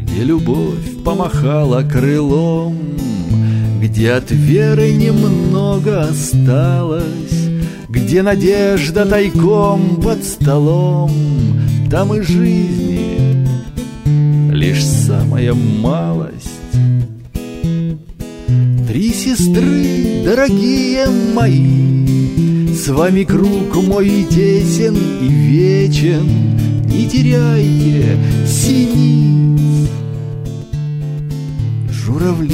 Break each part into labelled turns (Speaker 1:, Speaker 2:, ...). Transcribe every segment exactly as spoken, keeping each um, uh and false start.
Speaker 1: где любовь помахала крылом, где от веры немного осталось, где надежда тайком под столом, там и жизни лишь самая малость. Три сестры, дорогие мои, с вами круг мой тесен и вечен, не теряйте синиц, журавли.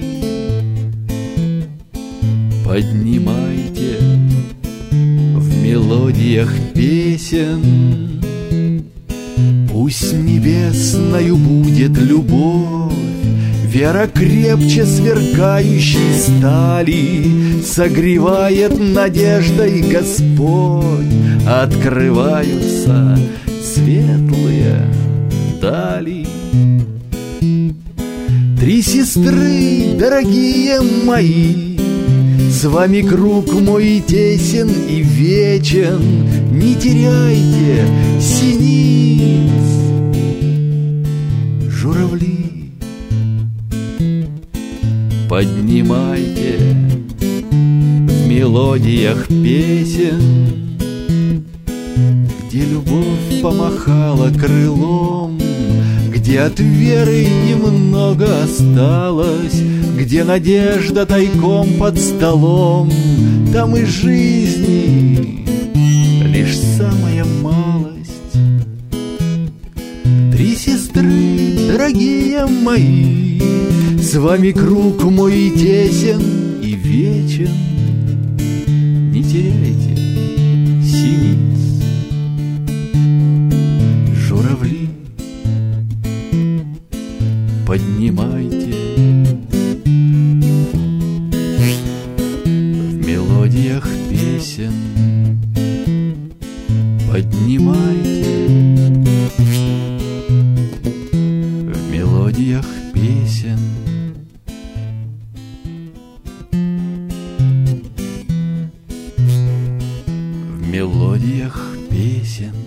Speaker 1: Поднимайте в мелодиях песен, пусть небесною будет любовь, вера крепче сверкающей стали, согревает надеждой Господь, открываются светлые дали. Три сестры, дорогие мои, с вами круг мой тесен и вечен, не теряйте синиц, журавли. Поднимайте в мелодиях песен, где любовь помахала крылом, где от веры немного осталось, где надежда тайком под столом, там и жизни лишь самая малость. Три сестры, дорогие мои, с вами круг мой тесен и вечен, не теряйте синиц, журавли. Поднимайте в мелодиях песен, поднимайте в мелодиях песен, в мелодиях песен.